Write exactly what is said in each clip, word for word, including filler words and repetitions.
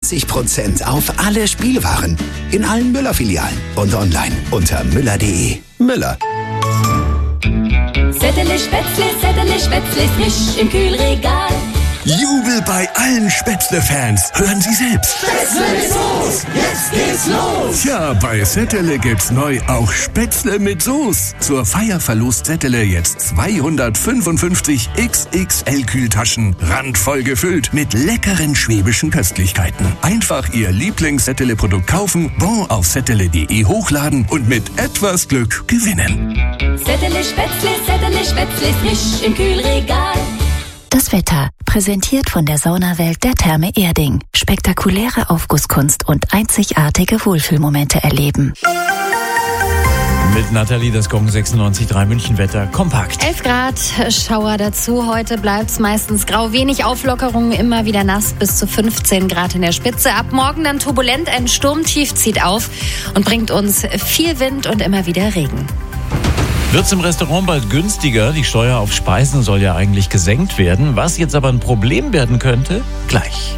fünfzig Prozent auf alle Spielwaren. In allen Müller-Filialen und online unter müller punkt de. Müller. Settele Spätzle, Settele Spätzle, frisch im Kühlregal. Jubel bei allen Spätzle-Fans. Hören Sie selbst. Spätzle mit Soße, jetzt geht's los. Tja, bei Settele gibt's neu auch Spätzle mit Soße. Zur Feier verlost Settele jetzt zweihundertfünfundfünfzig X X L-Kühltaschen, randvoll gefüllt mit leckeren schwäbischen Köstlichkeiten. Einfach Ihr Lieblings-Settele-Produkt kaufen, Bon auf settele punkt de hochladen und mit etwas Glück gewinnen. Settele Spätzle, Settele Spätzle, frisch im Kühlregal. Das Wetter, präsentiert von der Saunawelt der Therme Erding. Spektakuläre Aufgusskunst und einzigartige Wohlfühlmomente erleben. Mit Nathalie, das Gong sechsundneunzig Komma drei München-Wetter kompakt. elf Grad, Schauer dazu. Heute bleibt's meistens grau. Wenig Auflockerungen, immer wieder nass, bis zu fünfzehn Grad in der Spitze. Ab morgen dann turbulent, ein Sturmtief zieht auf und bringt uns viel Wind und immer wieder Regen. Wird's im Restaurant bald günstiger? Die Steuer auf Speisen soll ja eigentlich gesenkt werden. Was jetzt aber ein Problem werden könnte? Gleich.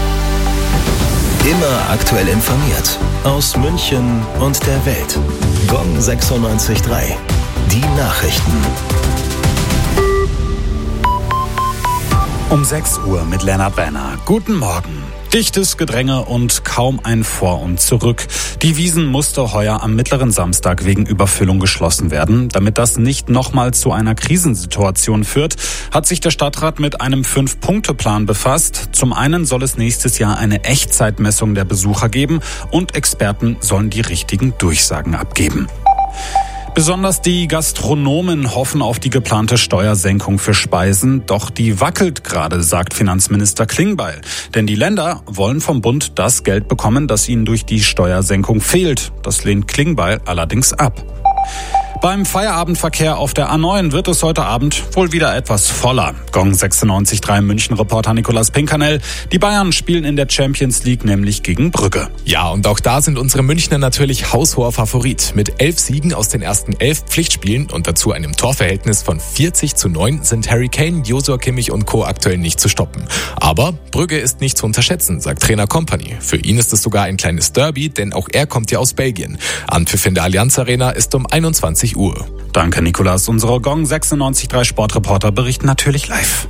Immer aktuell informiert. Aus München und der Welt. Gong sechsundneunzig Komma drei. Die Nachrichten. Um sechs Uhr mit Lennart Werner. Guten Morgen. Dichtes Gedränge und kaum ein Vor und Zurück. Die Wiesn musste heuer am mittleren Samstag wegen Überfüllung geschlossen werden. Damit das nicht nochmal zu einer Krisensituation führt, hat sich der Stadtrat mit einem Fünf-Punkte-Plan befasst. Zum einen soll es nächstes Jahr eine Echtzeitmessung der Besucher geben und Experten sollen die richtigen Durchsagen abgeben. Besonders die Gastronomen hoffen auf die geplante Steuersenkung für Speisen. Doch die wackelt gerade, sagt Finanzminister Klingbeil. Denn die Länder wollen vom Bund das Geld bekommen, das ihnen durch die Steuersenkung fehlt. Das lehnt Klingbeil allerdings ab. Beim Feierabendverkehr auf der A neun wird es heute Abend wohl wieder etwas voller. Gong sechsundneunzig Komma drei München-Reporter Nicolas Pinkernell. Die Bayern spielen in der Champions League nämlich gegen Brügge. Ja, und auch da sind unsere Münchner natürlich haushoher Favorit. Mit elf Siegen aus den ersten elf Pflichtspielen und dazu einem Torverhältnis von vierzig zu neun sind Harry Kane, Joshua Kimmich und Co. aktuell nicht zu stoppen. Aber Brügge ist nicht zu unterschätzen, sagt Trainer Kompany. Für ihn ist es sogar ein kleines Derby, denn auch er kommt ja aus Belgien. Anpfiff in der Allianz Arena ist um einundzwanzig Uhr. Danke, Nikolas. Unsere Gong sechsundneunzig Komma drei Sportreporter berichten natürlich live.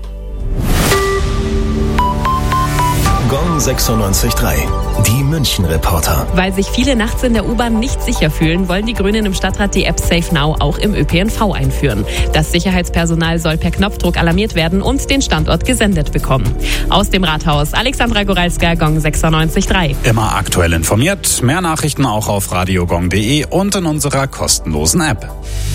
Gong sechsundneunzig Komma drei. Die München-Reporter. Weil sich viele nachts in der U-Bahn nicht sicher fühlen, wollen die Grünen im Stadtrat die App Safe Now auch im Ö P N V einführen. Das Sicherheitspersonal soll per Knopfdruck alarmiert werden und den Standort gesendet bekommen. Aus dem Rathaus, Alexandra Goralska, Gong sechsundneunzig Komma drei. Immer aktuell informiert. Mehr Nachrichten auch auf radiogong punkt de und in unserer kostenlosen App.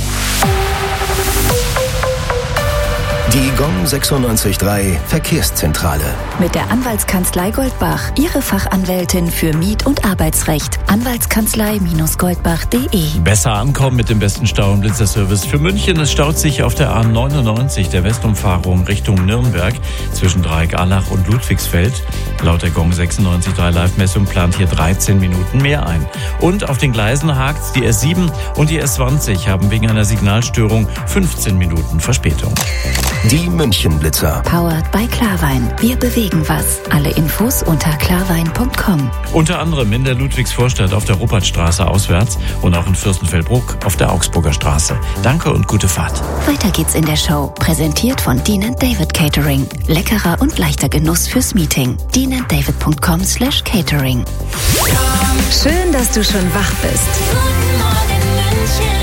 Die Gong sechsundneunzig Komma drei Verkehrszentrale. Mit der Anwaltskanzlei Goldbach. Ihre Fachanwältin für Miet- und Arbeitsrecht. Anwaltskanzlei Goldbach punkt de. Besser ankommen mit dem besten Stau- und Blitzerservice für München. Es staut sich auf der A neunundneunzig, der Westumfahrung Richtung Nürnberg, zwischen Dreieck-Allach und Ludwigsfeld. Laut der Gong sechsundneunzig Komma drei Live-Messung plant hier dreizehn Minuten mehr ein. Und auf den Gleisen hakt's. Die S sieben und die S zwanzig haben wegen einer Signalstörung fünfzehn Minuten Verspätung. Die München-Blitzer. Powered by Klarwein. Wir bewegen was. Alle Infos unter klarwein punkt com. Unter anderem in der Ludwigsvorstadt auf der Ruppertstraße auswärts und auch in Fürstenfeldbruck auf der Augsburger Straße. Danke und gute Fahrt. Weiter geht's in der Show. Präsentiert von Dean and David Catering. Leckerer und leichter Genuss fürs Meeting. dean and david punkt com slash catering. Schön, dass du schon wach bist. Guten Morgen München.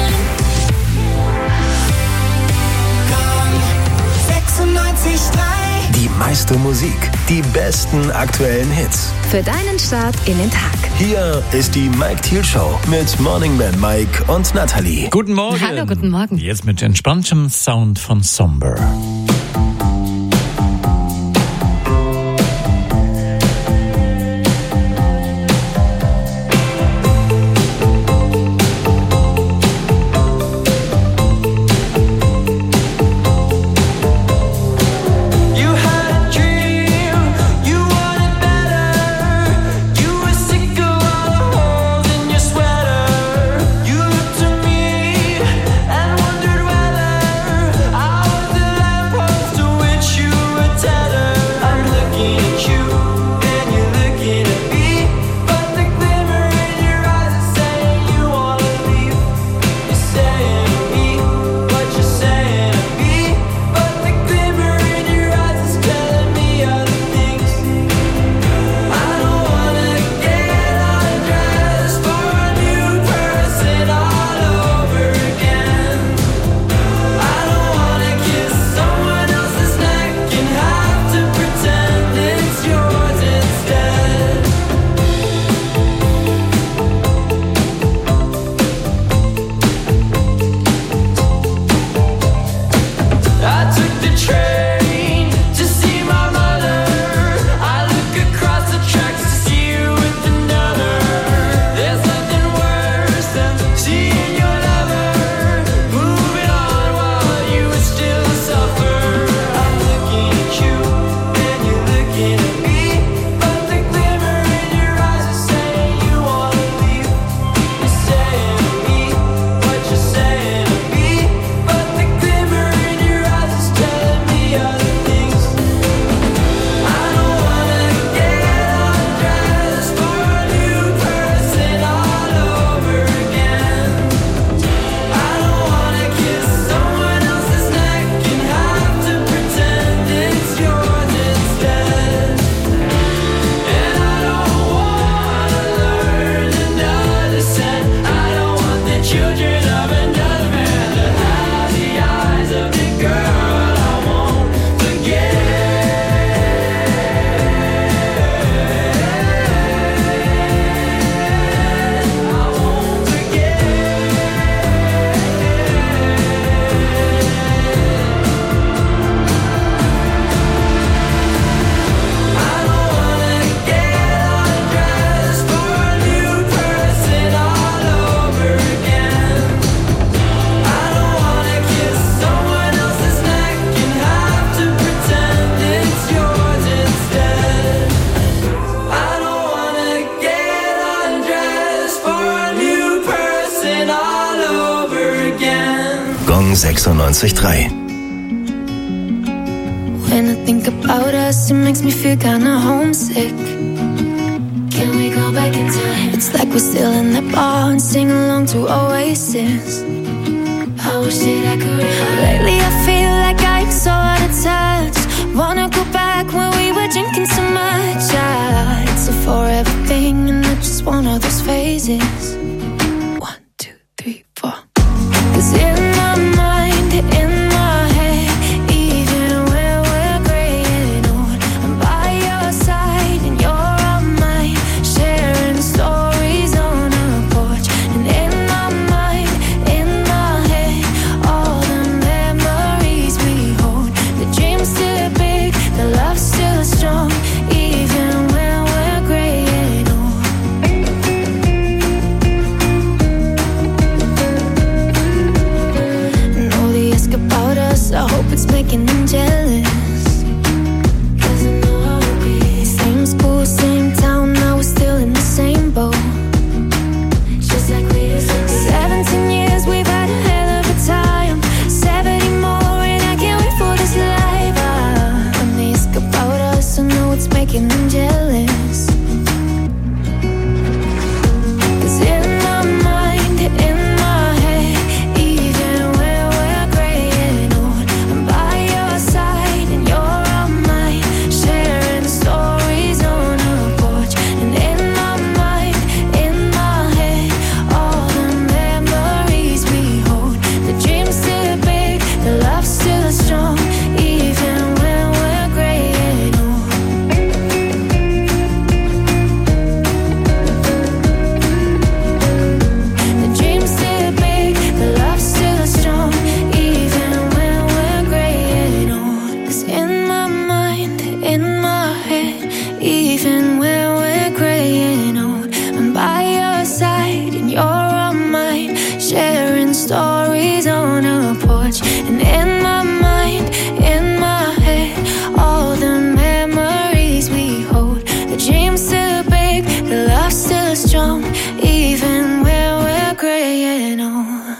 sechsundneunzig Komma drei. Die meiste Musik, die besten aktuellen Hits. Für deinen Start in den Tag. Hier ist die Mike Thiel Show mit Morning Man Mike und Nathalie. Guten Morgen. Hallo, guten Morgen. Jetzt mit entspanntem Sound von Somber. sechsundneunzig Komma drei. When I think about us, it makes me feel kinda homesick. Can we go back in time? It's like we're still in the bar and sing along to Oasis. I wish that I could. Lately I feel like I'm so out of touch. Wanna go back when we were drinking so much. Ah, it's a forever thing and not just one of those phases. One, two, three, four. 'Cause in my mind, in my head, even when we're graying old, I'm by your side and you're on mine, sharing stories on a porch. And in my mind, in my head, all the memories we hold. The dream's still big, the love's still strong, even when we're graying old. And all they ask about us, I hope it's making them jealous. 'Cause I know how it be. Same school, same town, now we're still in the same boat. Just like we used to be. Seventeen years, we've had a hell of a time. Seventy more, and I can't wait for this life. Ah, and they ask about us, I know it's making them jealous. 'Cause in my mind, in my head, even when we're graying old, I'm by your side and you're on mine, sharing stories on a porch. And in my mind, in my head, all the memories we hold. The dream's still big, the love's still strong, even when we're graying old. The dream's still big, the love's still strong, even when we're graying old. 'Cause in my mind, in my head, even when we're graying old, I'm by your side and you're on mine, sharing stories on a porch. And in my mind, in my head, all the memories we hold. The dream's still big, the love's still strong, even when we're graying old.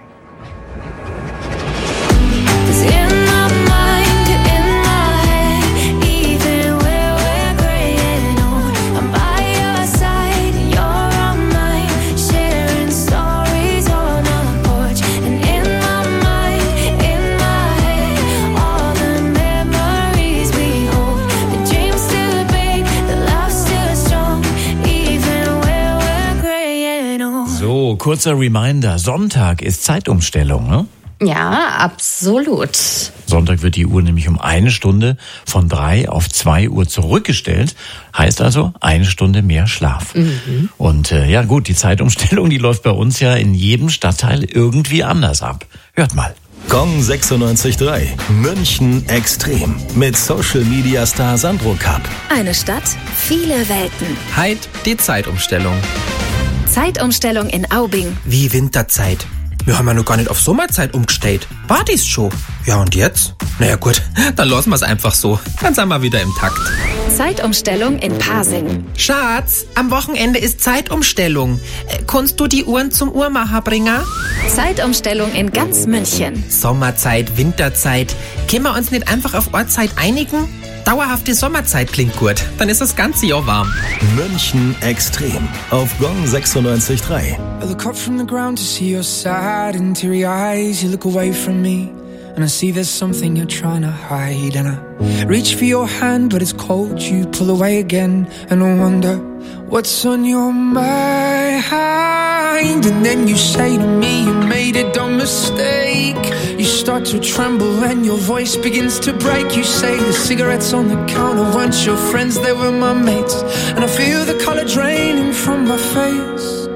'Cause in my mind, in my head, even when we're graying old, I'm by your side and you're on mine, sharing stories on a porch. And in my mind, in my head, all the memories we hold. The dream's still big, the love's still strong, even when we're graying old. So, kurzer Reminder. Sonntag ist Zeitumstellung, ne? Ja, absolut. Sonntag wird die Uhr nämlich um eine Stunde von drei auf zwei Uhr zurückgestellt. Heißt also, eine Stunde mehr Schlaf. Mhm. Und äh, ja gut, die Zeitumstellung, die läuft bei uns ja in jedem Stadtteil irgendwie anders ab. Hört mal. Gong sechsundneunzig Komma drei. München extrem. Mit Social Media Star Sandro Kapp. Eine Stadt, viele Welten. Heit die Zeitumstellung. Zeitumstellung in Aubing. Wie Winterzeit. Wir haben ja noch gar nicht auf Sommerzeit umgestellt. War dies schon? Ja, und jetzt? Naja gut, dann lassen wir es einfach so. Dann sind wir wieder im Takt. Zeitumstellung in Pasing. Schatz, am Wochenende ist Zeitumstellung. Äh, kannst du die Uhren zum Uhrmacher bringen? Zeitumstellung in ganz München. Sommerzeit, Winterzeit. Können wir uns nicht einfach auf Ortszeit einigen? Dauerhafte Sommerzeit klingt gut. Dann ist das ganze Jahr warm. München extrem. Auf Gong sechsundneunzig Komma drei. I look up from the ground to see your sad and teary eyes. You look away from me and I see there's something you're trying to hide. And I reach for your hand but it's cold. You pull away again and I wonder what's on your mind. And then you say to me you made a dumb mistake. You start to tremble and your voice begins to break. You say the cigarettes on the counter weren't your friends, they were my mates. And I feel the color draining from my face.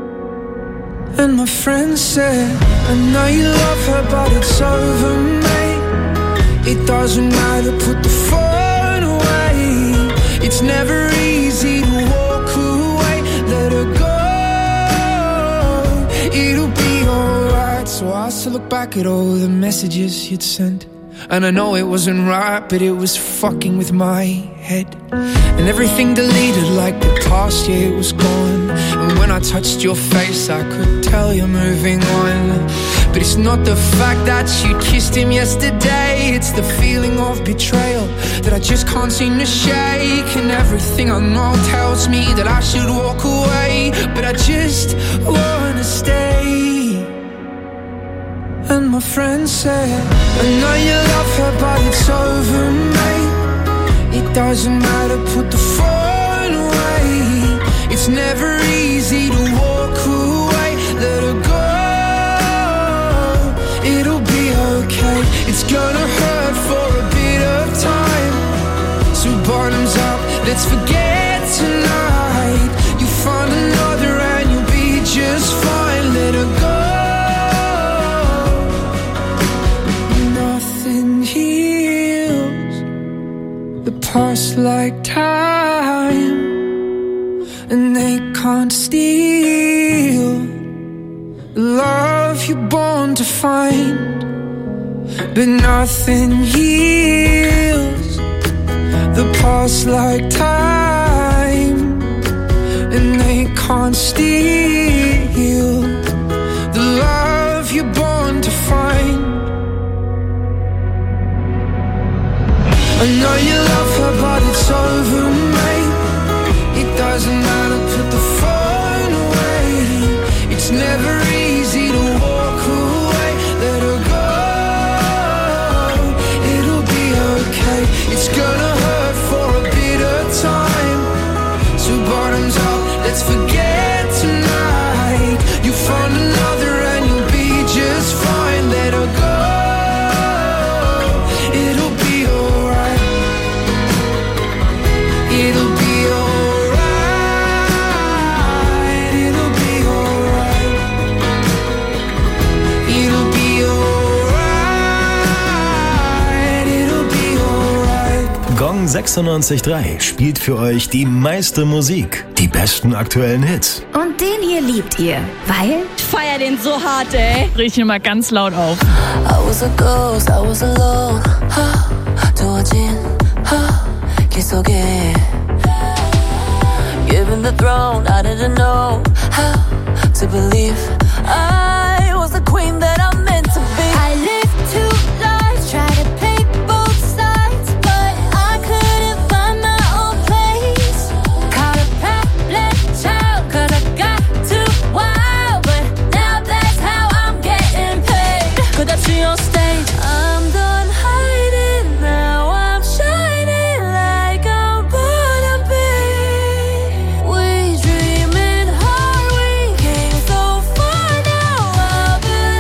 And my friend said, I know you love her but it's over, mate. It doesn't matter, put the phone away. It's never easy to walk away. Let her go, it'll be alright. So I still look back at all the messages you'd sent. And I know it wasn't right, but it was fucking with my head. And everything deleted like the past year was gone. And when I touched your face, I could tell you're moving on. But it's not the fact that you kissed him yesterday, it's the feeling of betrayal that I just can't seem to shake. And everything I know tells me that I should walk away, but I just wanna stay. And my friend said, I know you love her, but it's over, mate. It doesn't matter, put the phone away. It's never easy to walk away. Let her go, it'll be okay. It's gonna hurt for a bit of time. So bottoms up, let's forget tonight. You find another and you'll be just fine. Let her go. Past like time, and they can't steal the love you're born to find. But nothing heals the past like time, and they can't steal the love you're born to find. I know you love her, but it's over, mate. It doesn't matter, put the phone away. It's never easy to walk away. Let her go, it'll be okay. It's gonna hurt for a bit of time. So bottoms up, let's forget tonight. You find another and you'll be just fine. Let her go. Gong sechsundneunzig Komma drei spielt für euch die meiste Musik, die besten aktuellen Hits. Und den hier liebt ihr, weil... Ich feier den so hart, ey. Dreh ich hier mal ganz laut auf. I was a ghost, I was alone. 두어진 길 속에 Given the throne, I didn't know how to believe I was the queen that I'm meant to be. I lived two lives, tried to pick both sides, but I couldn't find my own place. Caught a prattling child, cause I got too wild, but now that's how I'm getting paid. Could I see on stage? I'm done hiding, now I'm shining like I'm born to be. We dreaming hard, we came so far, now I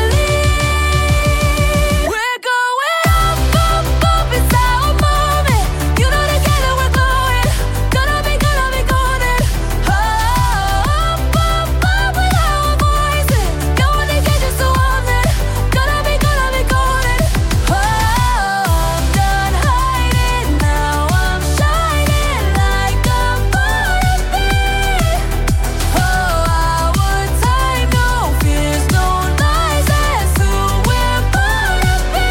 believe. We're going up, up, up, it's our moment. You know together we're going, gonna be, gonna be golden. Up, up, up with our voices, going to get you so on it. Gonna be, gonna be golden. Oh, I'm done hiding, now I'm shining like I'm born to be. Oh, our time, no fears, no lies, that's who we're born to be.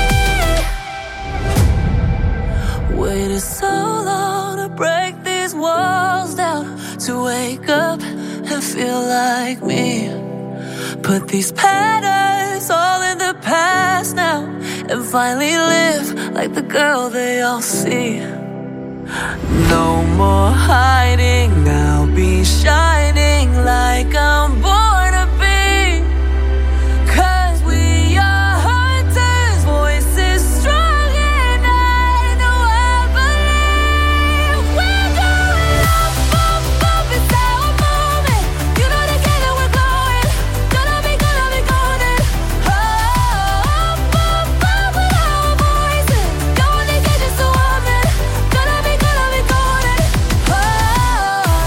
Waited so long to break these walls down, to wake up and feel like me. Put these patterns all in the past now, and finally live like the girl they all see. No more hiding, I'll be shining like I'm born to be. Cause we are hunters, voices strong, and I know I believe. We're going up, up, up, it's our moment. You know together we're going, gonna be, gonna be golden. Oh, up, up, up with our voices, going to get you so on it. Gonna be, gonna be golden. Oh,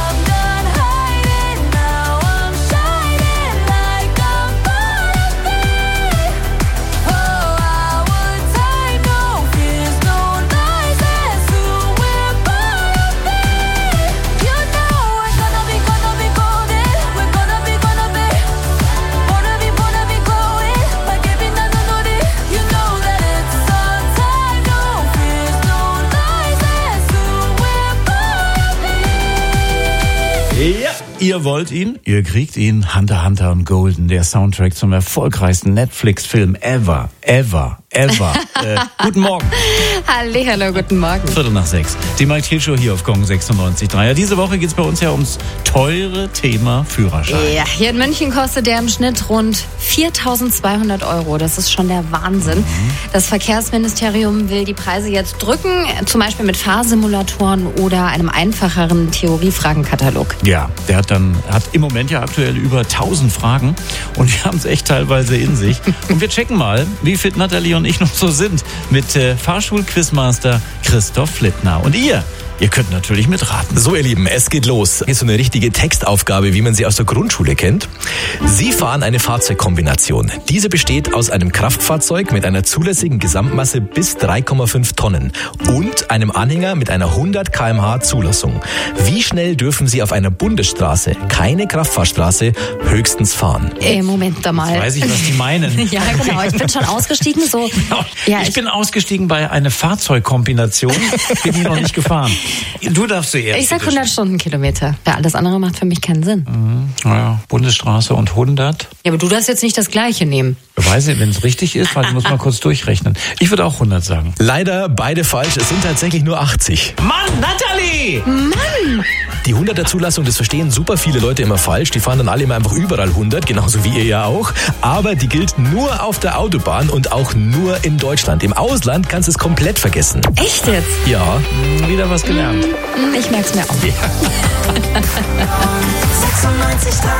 Ja, ihr wollt ihn, ihr kriegt ihn. Hunter, Hunter und Golden, der Soundtrack zum erfolgreichsten Netflix-Film ever, ever, ever. äh, guten Morgen. Hallihallo, guten Morgen. Viertel nach sechs. Die Mike Thiel Show hier auf Gong sechsundneunzig Komma drei. Ja, diese Woche geht's bei uns ja ums teure Thema Führerschein. Ja, hier in München kostet der im Schnitt rund viertausendzweihundert Euro. Das ist schon der Wahnsinn. Mhm. Das Verkehrsministerium will die Preise jetzt drücken, zum Beispiel mit Fahrsimulatoren oder einem einfacheren Theoriefragenkatalog. Ja, der hat dann hat im Moment ja aktuell über tausend Fragen und wir haben es echt teilweise in sich. Und wir checken mal, wie fit Nathalie und ich noch so sind mit äh, Fahrschul-Quizmaster Christoph Flittner. Und ihr? Ihr könnt natürlich mitraten. So, ihr Lieben, es geht los. Hier ist so eine richtige Textaufgabe, wie man sie aus der Grundschule kennt. Sie fahren eine Fahrzeugkombination. Diese besteht aus einem Kraftfahrzeug mit einer zulässigen Gesamtmasse bis drei Komma fünf Tonnen und einem Anhänger mit einer hundert Kilometer pro Stunde Zulassung. Wie schnell dürfen Sie auf einer Bundesstraße, keine Kraftfahrstraße, höchstens fahren? Ey, Moment da mal. Jetzt weiß ich, was die meinen. Ja, genau. Ich bin schon ausgestiegen. So. Ja, ich, ich bin ausgestigen bei einer Fahrzeugkombination. Bin ich noch nicht gefahren. Du darfst zuerst. Ich sag hundert Stundenkilometer. Ja, alles andere macht für mich keinen Sinn. Mhm. Naja, Bundesstraße und hundert. Ja, aber du darfst jetzt nicht das Gleiche nehmen. Ich weiß nicht, wenn es richtig ist, weil ich muss mal kurz durchrechnen. Ich würde auch hundert sagen. Leider beide falsch. Es sind tatsächlich nur achtzig. Mann, Nathalie! Mann! Die hunderter Zulassung, das verstehen super viele Leute immer falsch. Die fahren dann alle immer einfach überall hundert, genauso wie ihr ja auch. Aber die gilt nur auf der Autobahn und auch nur in Deutschland. Im Ausland kannst du es komplett vergessen. Echt jetzt? Ja. Wieder was gelernt. Ich merk's mir auch. Ja. sechsundneunzig Komma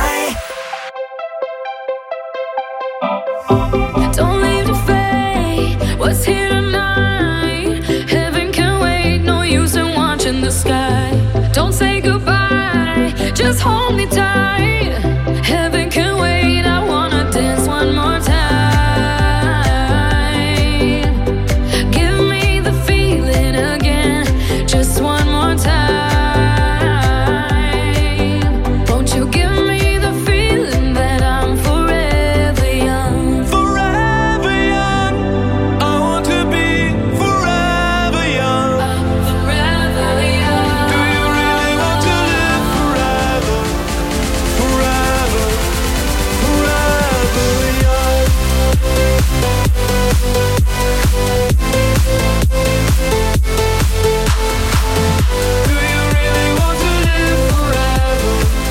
drei Don't leave the fate, what's here tonight? Heaven can wait, no use in watching the sky. Don't say goodbye, just hold me tight. Heaven can wait, I wanna dance one more time. Give me the feeling again, just one more time. Won't you give me the feeling that I'm forever young? Forever young, I want to be forever young. I'm forever young. Do you really want to live forever? Forever, forever young. Do you really want to live forever?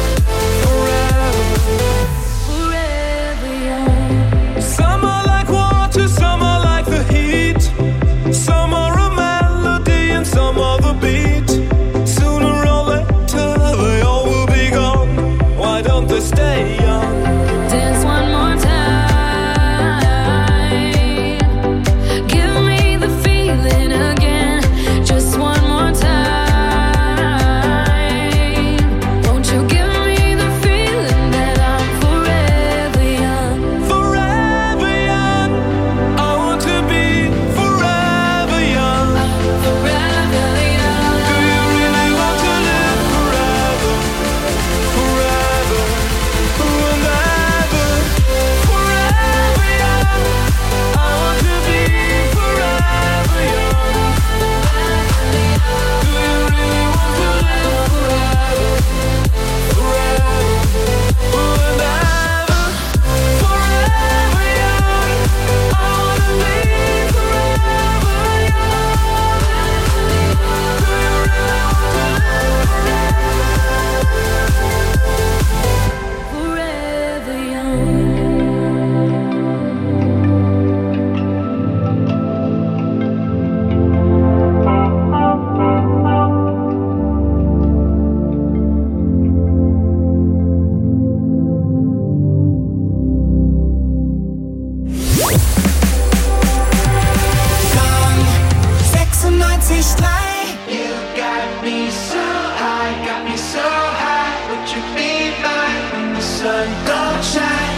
Forever, forever young. Some are like water, some are like the heat. Some are a melody and some are the beat. Sooner or later they all will be gone. Why don't they stay young? Dance one more time. Give me the feeling again, just one more time. Won't you give me the feeling that I'm forever young? Forever young, I want to be forever young. Forever young. Do you really want to live forever? Forever, and ever. Forever young, I want to be forever young. Do you really want to live forever? Forever, and ever. Forever young, I want to be forever young. Do you really want to live forever young? sechsundneunzig Komma drei You got me so high, got me so high. Would you be mine when the sun don't shine?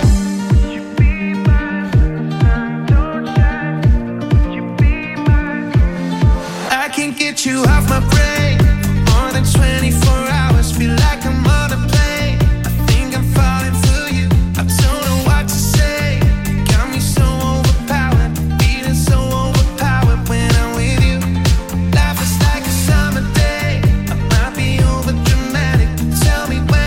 I can't get you off my brain for more than twenty-four hours. Feel like I'm on a plane. I think I'm falling for you. I don't know what to say. Got me so overpowered, feeling so overpowered when I'm with you. Life is like a summer day. I might be over dramatic. Tell me when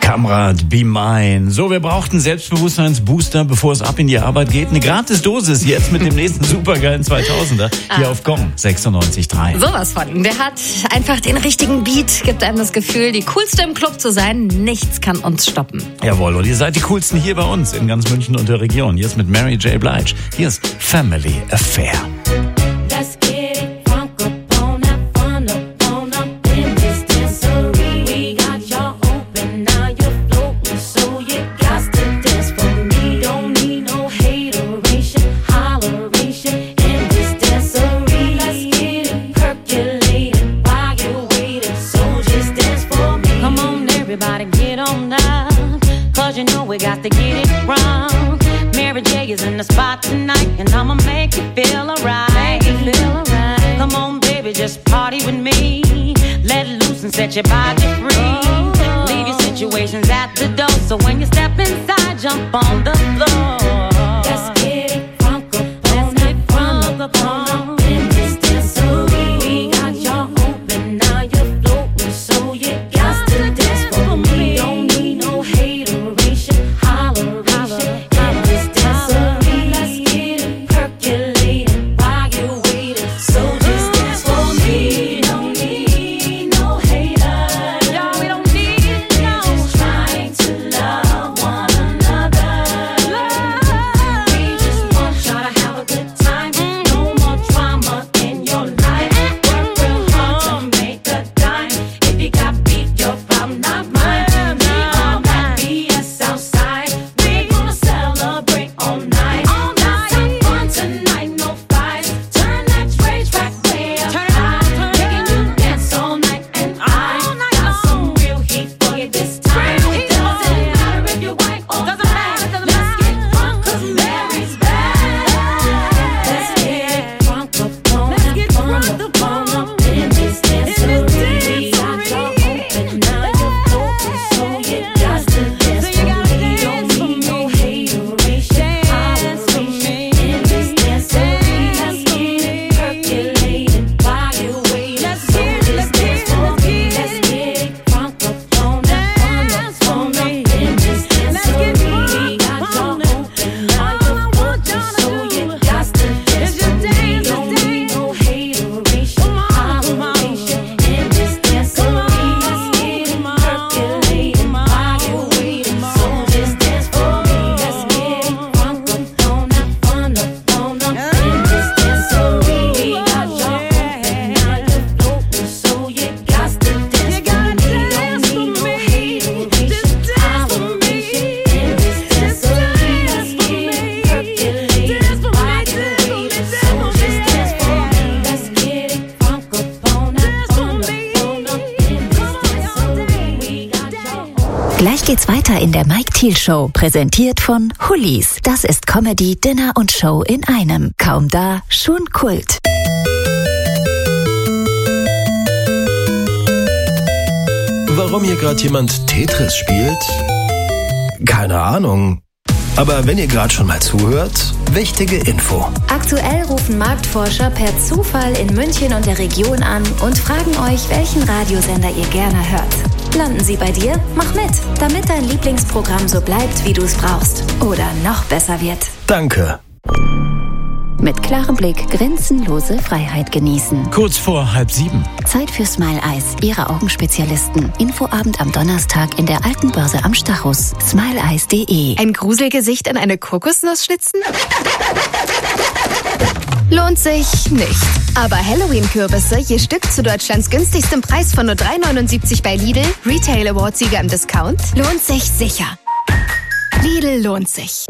Kamerad, be mine. So, wir brauchten Selbstbewusstseinsbooster, bevor es ab in die Arbeit geht. Eine Gratis-Dosis jetzt mit dem nächsten supergeilen zweitausender hier ah. auf Gong sechsundneunzig Komma drei. Sowas von. Der hat einfach den richtigen Beat, gibt einem das Gefühl, die coolste im Club zu sein. Nichts kann uns stoppen. Jawohl, und ihr seid die coolsten hier bei uns in ganz München und der Region. Jetzt mit Mary J. Blige. Hier ist Family Affair. You know we got to get it wrong. Mary J is in the spot tonight, and I'ma make you feel alright. Make you feel alright. Come on, baby, just party with me. Let loose and set your body free. Oh. Leave your situations at the door, so when you step inside, jump on the floor. Let's get it crunk up, let's get crunk up in this dancery. We got y'all open, now you're floating, so you got to dance for me. Don't need no hater. Gleich geht's weiter in der Mike Thiel Show, präsentiert von Hullis. Das ist Comedy, Dinner und Show in einem. Kaum da, schon Kult. Warum hier gerade jemand Tetris spielt? Keine Ahnung. Aber wenn ihr gerade schon mal zuhört, wichtige Info. Aktuell rufen Marktforscher per Zufall in München und der Region an und fragen euch, welchen Radiosender ihr gerne hört. Landen sie bei dir? Mach mit, damit dein Lieblingsprogramm so bleibt, wie du es brauchst. Oder noch besser wird. Danke. Mit klarem Blick grenzenlose Freiheit genießen. Kurz vor halb sieben. Zeit für Smile Eyes, Ihre Augenspezialisten. Infoabend am Donnerstag in der Alten Börse am Stachus. smile eyes punkt de. Ein Gruselgesicht in eine Kokosnuss schnitzen? Lohnt sich nicht. Aber Halloween-Kürbisse je Stück zu Deutschlands günstigstem Preis von nur drei neunundsiebzig bei Lidl, Retail Award-Sieger im Discount, lohnt sich sicher. Lidl lohnt sich.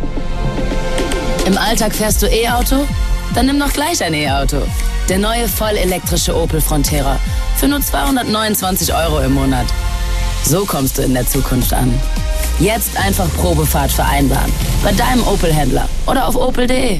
Im Alltag fährst du E-Auto? Dann nimm doch gleich ein E-Auto. Der neue vollelektrische Opel Frontera. Für nur zweihundertneunundzwanzig Euro im Monat. So kommst du in der Zukunft an. Jetzt einfach Probefahrt vereinbaren. Bei deinem Opel-Händler oder auf opel punkt de.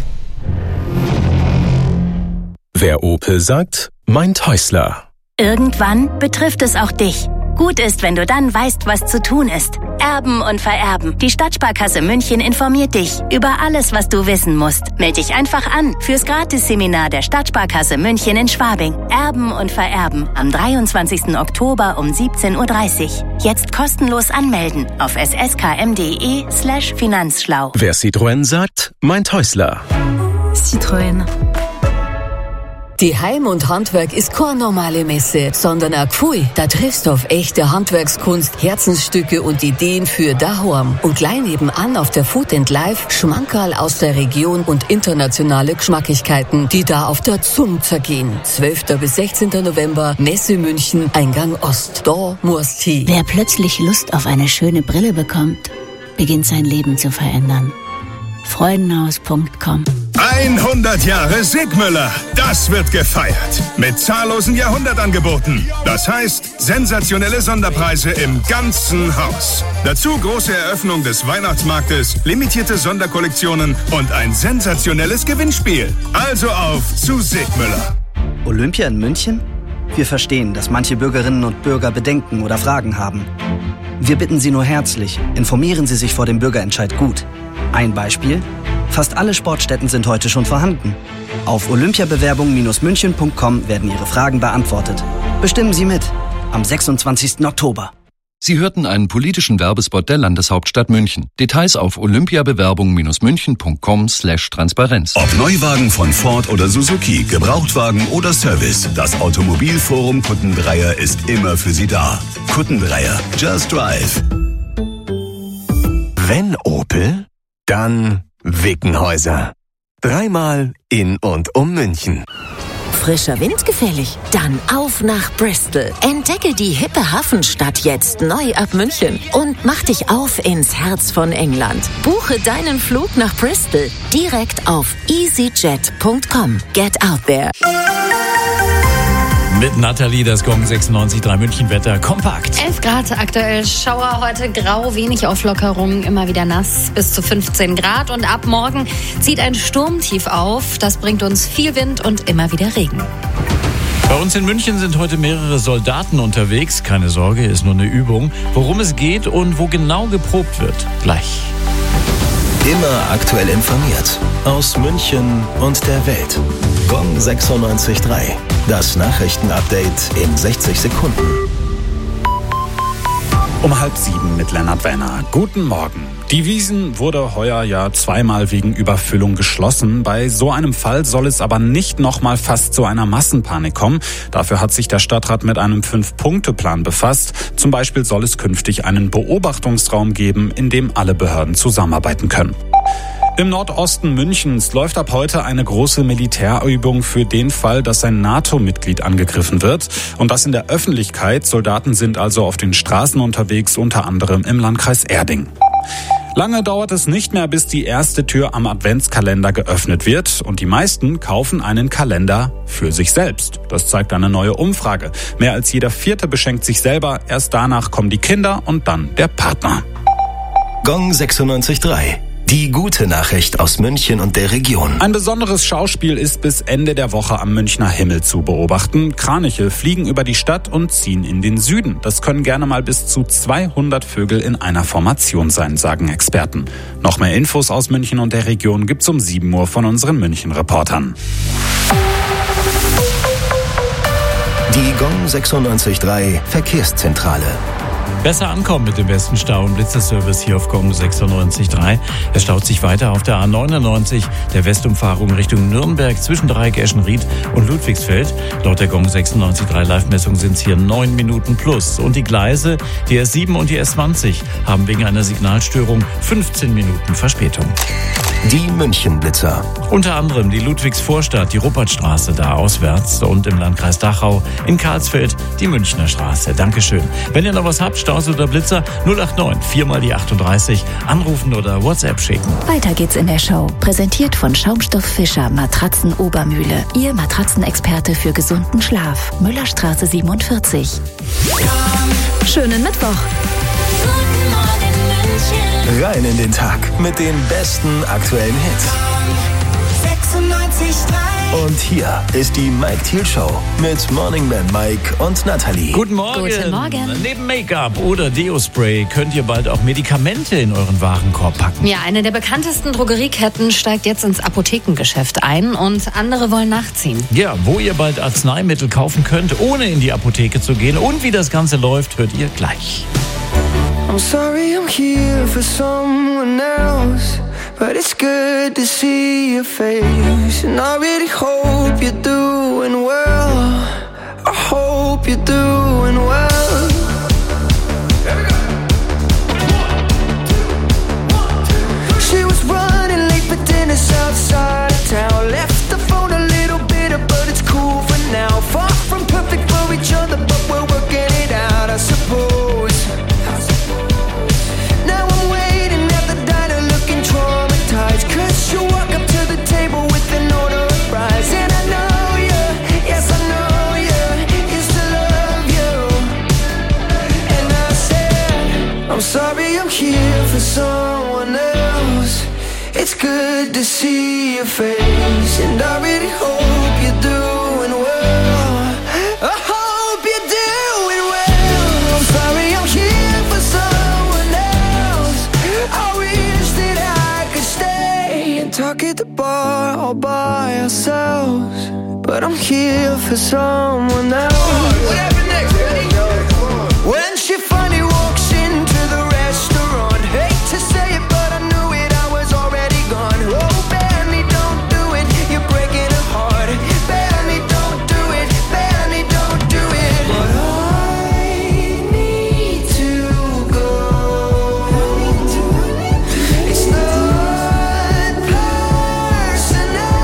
Wer Opel sagt, meint Häusler. Irgendwann betrifft es auch dich. Gut ist, wenn du dann weißt, was zu tun ist. Erben und vererben. Die Stadtsparkasse München informiert dich über alles, was du wissen musst. Meld dich einfach an fürs Gratisseminar der Stadtsparkasse München in Schwabing. Erben und vererben am dreiundzwanzigsten Oktober um siebzehn Uhr dreißig. Jetzt kostenlos anmelden auf sskm.de slash finanzschlau. Wer Citroën sagt, meint Häusler. Citroën. Die Heim- und Handwerk ist keine normale Messe, sondern ein Gefühl. Da triffst du auf echte Handwerkskunst, Herzensstücke und Ideen für daheim. Und gleich nebenan auf der Food and Life Schmankerl aus der Region und internationale Geschmackigkeiten, die da auf der Zunge zergehen. zwölften bis sechzehnten November, Messe München, Eingang Ost. Da musst hin. Wer plötzlich Lust auf eine schöne Brille bekommt, beginnt sein Leben zu verändern. Freudenhaus Punkt com. hundert Jahre Sigmüller. Das wird gefeiert. Mit zahllosen Jahrhundertangeboten. Das heißt, sensationelle Sonderpreise im ganzen Haus. Dazu große Eröffnung des Weihnachtsmarktes, limitierte Sonderkollektionen und ein sensationelles Gewinnspiel. Also auf zu Sigmüller. Olympia in München? Wir verstehen, dass manche Bürgerinnen und Bürger Bedenken oder Fragen haben. Wir bitten Sie nur herzlich, informieren Sie sich vor dem Bürgerentscheid gut. Ein Beispiel: Fast alle Sportstätten sind heute schon vorhanden. Auf olympiabewerbung Bindestrich münchen Punkt com werden Ihre Fragen beantwortet. Bestimmen Sie mit am sechsundzwanzigsten Oktober. Sie hörten einen politischen Werbespot der Landeshauptstadt München. Details auf olympiabewerbung Bindestrich münchen Punkt com slash Transparenz. Ob Neuwagen von Ford oder Suzuki, Gebrauchtwagen oder Service, das Automobilforum Kuttendreier ist immer für Sie da. Kuttendreier, just drive. Wenn Opel, dann Wickenhäuser. Dreimal in und um München. Frischer Wind gefällig? Dann auf nach Bristol. Entdecke die hippe Hafenstadt jetzt neu ab München und mach dich auf ins Herz von England. Buche deinen Flug nach Bristol direkt auf easyjet Punkt com. Get out there. Mit Nathalie, das Gong sechsundneunzig Komma drei München-Wetter kompakt. elf Grad aktuell, Schauer heute grau, wenig Auflockerung, immer wieder nass, bis zu fünfzehn Grad. Und ab morgen zieht ein Sturmtief auf. Das bringt uns viel Wind und immer wieder Regen. Bei uns in München sind heute mehrere Soldaten unterwegs. Keine Sorge, ist nur eine Übung. Worum es geht und wo genau geprobt wird, gleich. Immer aktuell informiert. Aus München und der Welt. Gong sechsundneunzig Komma drei. Das Nachrichtenupdate in sechzig Sekunden. Um halb sieben mit Lennart Wenner. Guten Morgen. Die Wiesn wurde heuer ja zweimal wegen Überfüllung geschlossen. Bei so einem Fall soll es aber nicht nochmal fast zu einer Massenpanik kommen. Dafür hat sich der Stadtrat mit einem Fünf-Punkte-Plan befasst. Zum Beispiel soll es künftig einen Beobachtungsraum geben, in dem alle Behörden zusammenarbeiten können. Im Nordosten Münchens läuft ab heute eine große Militärübung für den Fall, dass ein NATO-Mitglied angegriffen wird. Und das in der Öffentlichkeit. Soldaten sind also auf den Straßen unterwegs, unter anderem im Landkreis Erding. Lange dauert es nicht mehr, bis die erste Tür am Adventskalender geöffnet wird. Und die meisten kaufen einen Kalender für sich selbst. Das zeigt eine neue Umfrage. Mehr als jeder Vierte beschenkt sich selber. Erst danach kommen die Kinder und dann der Partner. Gong sechsundneunzig Komma drei. Die gute Nachricht aus München und der Region. Ein besonderes Schauspiel ist bis Ende der Woche am Münchner Himmel zu beobachten. Kraniche fliegen über die Stadt und ziehen in den Süden. Das können gerne mal bis zu zweihundert Vögel in einer Formation sein, sagen Experten. Noch mehr Infos aus München und der Region gibt's um sieben Uhr von unseren München-Reportern. Die Gong sechsundneunzig Komma drei Verkehrszentrale. Besser ankommen mit dem besten Stau- und Blitzerservice hier auf Gong sechsundneunzig Komma drei. Es staut sich weiter auf der A neunundneunzig, der Westumfahrung Richtung Nürnberg zwischen Dreieck Eschenried und Ludwigsfeld. Laut der Gong sechsundneunzig Komma drei Live-Messung sind es hier neun Minuten plus. Und die Gleise, die S sieben und die S zwanzig, haben wegen einer Signalstörung fünfzehn Minuten Verspätung. Die München-Blitzer. Unter anderem die Ludwigsvorstadt, die Ruppertstraße da auswärts und im Landkreis Dachau, in Karlsfeld die Münchner Straße. Dankeschön. Wenn ihr noch was habt, Staus oder Blitzer, null acht neun vier mal die achtunddreißig, anrufen oder WhatsApp schicken. Weiter geht's in der Show. Präsentiert von Schaumstoff Fischer Matratzen Obermühle. Ihr Matratzenexperte für gesunden Schlaf. Müllerstraße siebenundvierzig. Schönen Mittwoch. Rein in den Tag mit den besten aktuellen Hits. sechsundneunzig Komma drei. Und hier ist die Mike Thiel Show mit Morning Man Mike und Nathalie. Guten Morgen. Guten Morgen. Neben Make-up oder Deo-Spray könnt ihr bald auch Medikamente in euren Warenkorb packen. Ja, eine der bekanntesten Drogerieketten steigt jetzt ins Apothekengeschäft ein und andere wollen nachziehen. Ja, wo ihr bald Arzneimittel kaufen könnt, ohne in die Apotheke zu gehen und wie das Ganze läuft, hört ihr gleich. I'm sorry I'm here for someone else, but it's good to see your face. And I really hope you're doing well. I hope you're doing well. She was running late for dinner outside of town. Left the phone a little bitter, but it's cool for now. Far from perfect for each other, but we're working it out, I suppose. Now I'm waiting at the diner looking traumatized, 'cause you walk up to the table with an order of fries. And I know you, yes I know you, used to love you. And I said, I'm sorry I'm here for someone else. It's good to see your face, and I really hope you're doing well. I hope you're doing well. I'm sorry I'm here for someone else. I wish that I could stay and talk at the bar all by ourselves, but I'm here for someone else. What happened next? When she finally walks into the restaurant, hate to say it, but I knew it, I was already gone. Oh, Benny, don't do it, you're breaking her heart. Benny, don't do it, Benny, don't do it. But I need to go. It's not personal.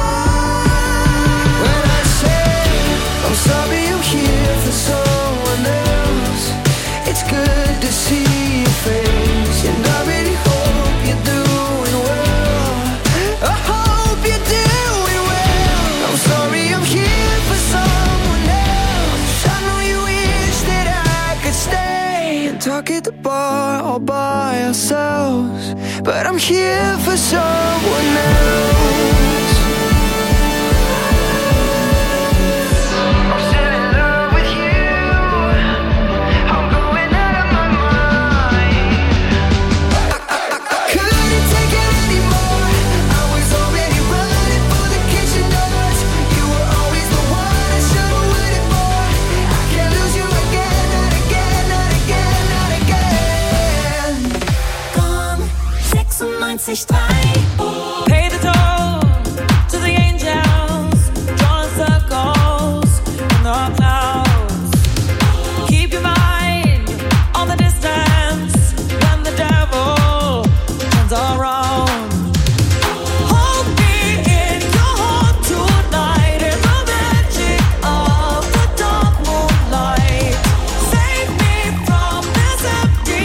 When I say I'm sorry I'm here for someone else, it's good to see your face, and I really hope you're doing well. I hope you're doing well. I'm sorry I'm here for someone else. I know you wish that I could stay and talk at the bar all by ourselves, but I'm here for someone else. I'm still in love with you. I'm going out of my mind. I couldn't take it anymore. I was already running for the kitchen doors. You were always the one I should have waited for. I can't lose you again, not again, not again, not again. Komm, sechsundneunzig Komma drei. Pay the toll to the angels, drawing circles in the clouds. Keep your mind on the distance when the devil turns around. Hold me in your heart tonight in the magic of the dark moonlight. Save me from this empty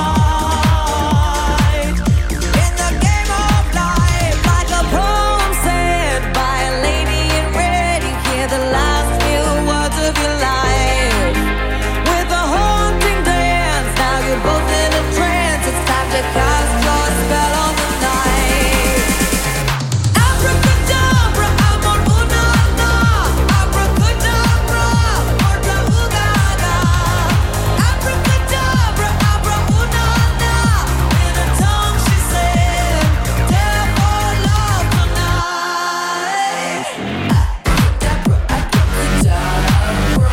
fight. In the game of life, like a poem said by a lady in red, you hear the last few words of your life. With a haunting dance, now you're both in a trance. It's time to cast your spell on the night. Abracadabra, amor, una, na. Abracadabra, orda, ugaga. Abracadabra, abra, una, na. In a tongue she said, tell for love tonight. Abracadabra, abracadabra.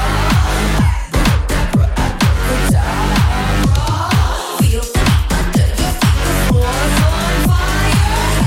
Feel under your feet, the floor's on fire.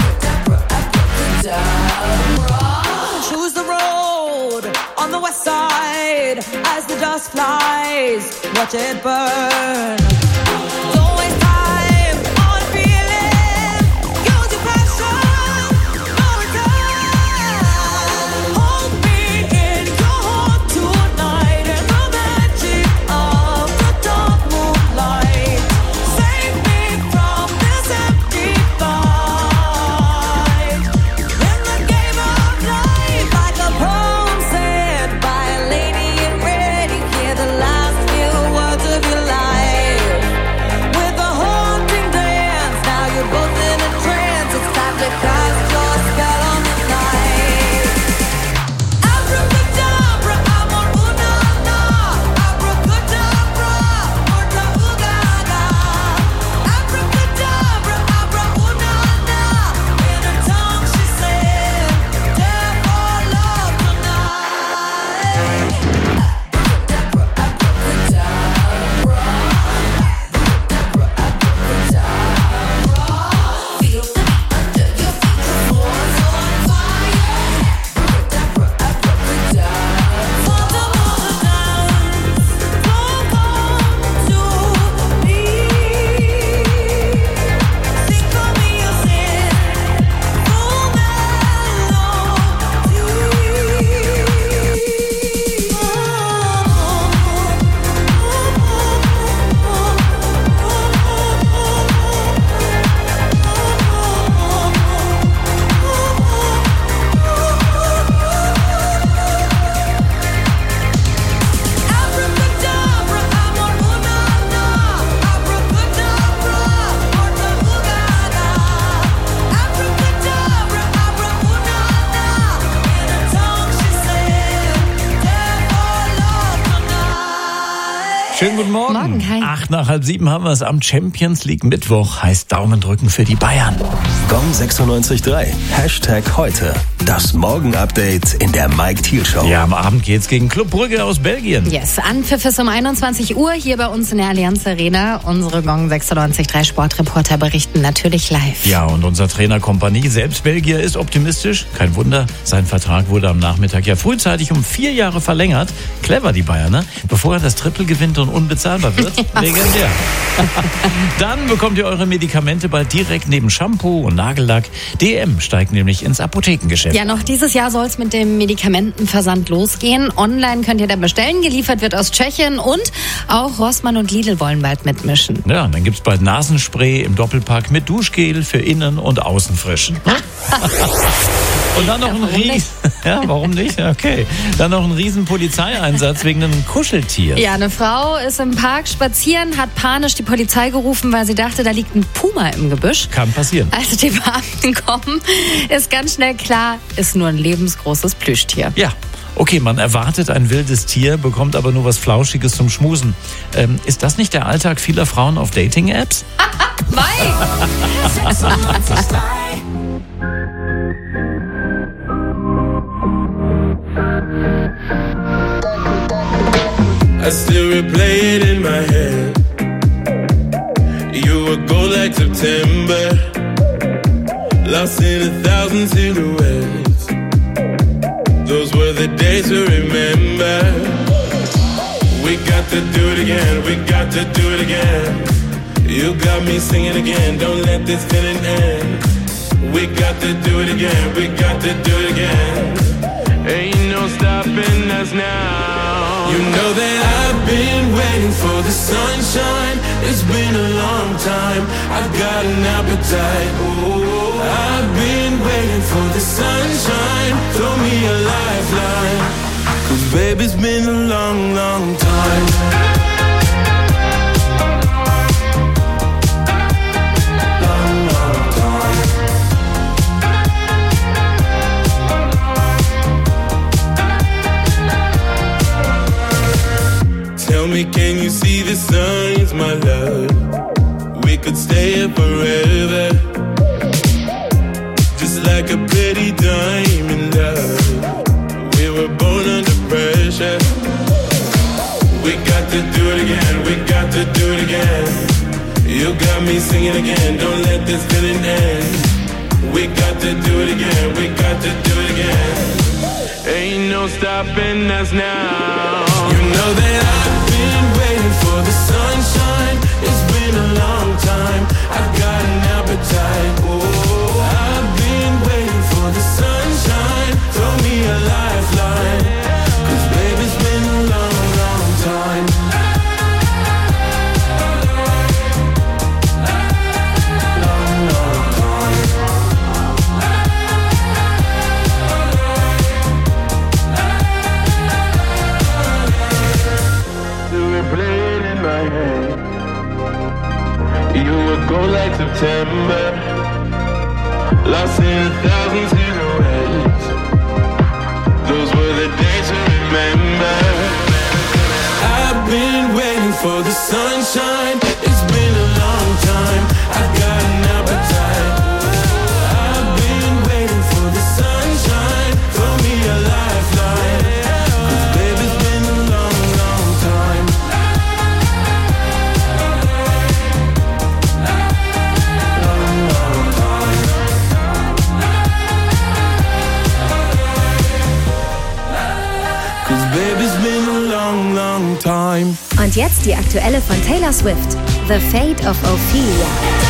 Abracadabra. Choose the road on the west side as the dust flies. Watch it burn. Don't waste time on feeling. Use your passion. No return. Hold me in your heart tonight in the magic of the dark moonlight. Save me from this empty fight. In the game of life, like a poem said by a lady in red, you hear the last few words of your life. Schönen guten Morgen. Morgen, hi. Acht nach halb sieben haben wir es am Champions League Mittwoch. Heißt Daumen drücken für die Bayern. Gong sechsundneunzig Komma drei. Hashtag heute. Das Morgen-Update in der Mike Thiel Show. Ja, am Abend geht's gegen Club Brügge aus Belgien. Yes, Anpfiff ist um einundzwanzig Uhr hier bei uns in der Allianz Arena. Unsere Gong sechsundneunzig Komma drei Sportreporter berichten natürlich live. Ja, und unser Trainer Kompanie, selbst Belgier, ist optimistisch. Kein Wunder, sein Vertrag wurde am Nachmittag ja frühzeitig um vier Jahre verlängert. Clever, die Bayern, ne? Bevor er das Triple gewinnt und unbezahlbar wird. Legendär. Dann bekommt ihr eure Medikamente bald direkt neben Shampoo und Nagellack. D M steigt nämlich ins Apothekengeschäft. Ja, noch dieses Jahr soll es mit dem Medikamentenversand losgehen. Online könnt ihr dann bestellen. Geliefert wird aus Tschechien und auch Rossmann und Lidl wollen bald mitmischen. Ja, und dann gibt's bald Nasenspray im Doppelpack mit Duschgel für Innen- und Außenfrischen. Und dann noch ein Riesen... Ja, warum nicht? Okay. Dann noch ein riesen Polizeieinsatz wegen einem Kuscheltier. Ja, eine Frau ist im Park spazieren, hat panisch die Polizei gerufen, weil sie dachte, da liegt ein Puma im Gebüsch. Kann passieren. Als die Beamten kommen, ist ganz schnell klar, ist nur ein lebensgroßes Plüschtier. Ja. Okay, man erwartet ein wildes Tier, bekommt aber nur was Flauschiges zum Schmusen. Ähm, ist das nicht der Alltag vieler Frauen auf Dating-Apps? I still replay it in my head. You were gold like September, lost in a thousand silhouettes. Those were the days to remember. We got to do it again, we got to do it again. You got me singing again, don't let this feeling end. We got to do it again, we got to do it again. Ain't no stopping us now. You know that I've been waiting for the sunshine. It's been a long time. I've got an appetite. Ooh, I've been waiting for the sunshine. Throw me a lifeline. Cause baby, it's been a long, long time. Tell me, can you see the signs, my love? We could stay here forever, just like a pretty diamond, love. We were born under pressure. We got to do it again, we got to do it again. You got me singing again, don't let this feeling end. We got to do it again, we got to do it again. Ain't no stopping us now. You know that I've been waiting for the sunshine. It's been a long time. I've got an appetite. Oh, I've been waiting for the sunshine. Throw me a lifeline. Cause baby, it's been a long, long time. Long, long time. You were gold like September, lost in a thousand silhouettes. Those were the days to remember. I've been waiting for the sunshine. It's been a long time. I've got an appetite. I've been waiting for the sunshine. Throw me a lifeline. Cause baby, it's been a long, long time. Long, long time. Und jetzt die aktuelle von Taylor Swift, The Fate of Ophelia.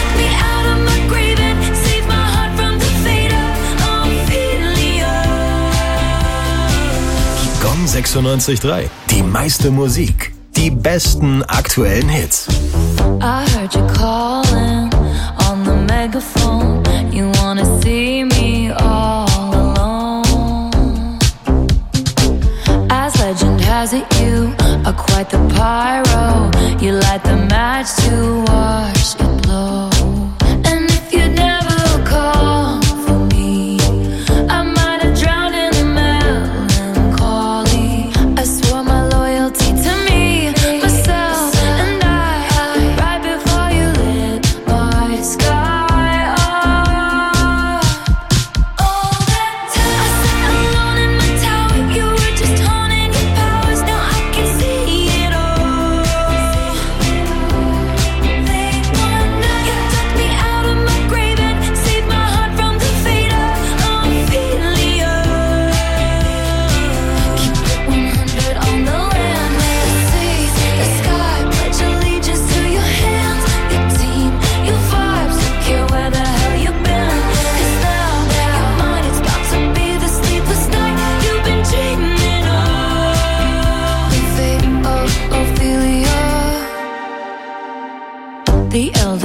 Gong sechsundneunzig Komma drei. Die meiste Musik. Die besten aktuellen Hits. I heard you calling on the megaphone. You wanna see me all alone. As legend has it, you are quite the pyro. You light the match to watch it blow. And if you never call for me, I might have drowned in the melancholy. I swore my loyalty to me, myself,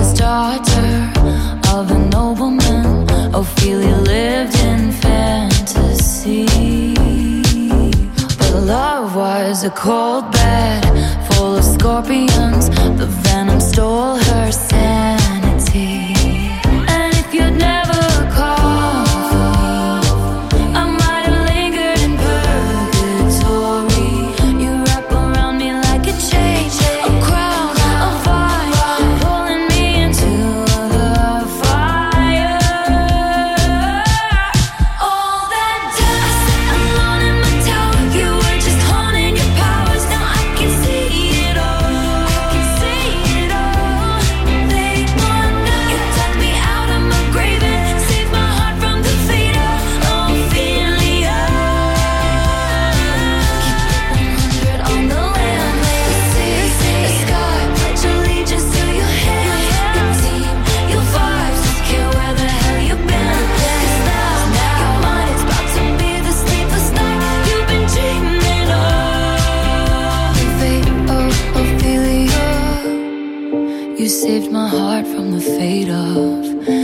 Princess, daughter of a nobleman, Ophelia lived in fantasy. But love was a cold bed full of scorpions. The venom stole her sanity. And if you'd never called for me, I might have lingered in purgatory. You wrap around me like a chain, a crown, a fire, pulling me into the fire. All that dust alone in my tower, you were just honing your powers. Now I can see it all, I can see it all. They wanna, you dug me out of my grave and saved my heart from the fate of Ophelia. Keep it one hundred on the land, lay the sea, the sky, pledge allegiance to your hand. Your team, your vibes, don't care where the hell you've been. 'Cause now, your mind is about to be the sleepless night you've been dreaming of. The fate of Ophelia, you saved my heart from the fate of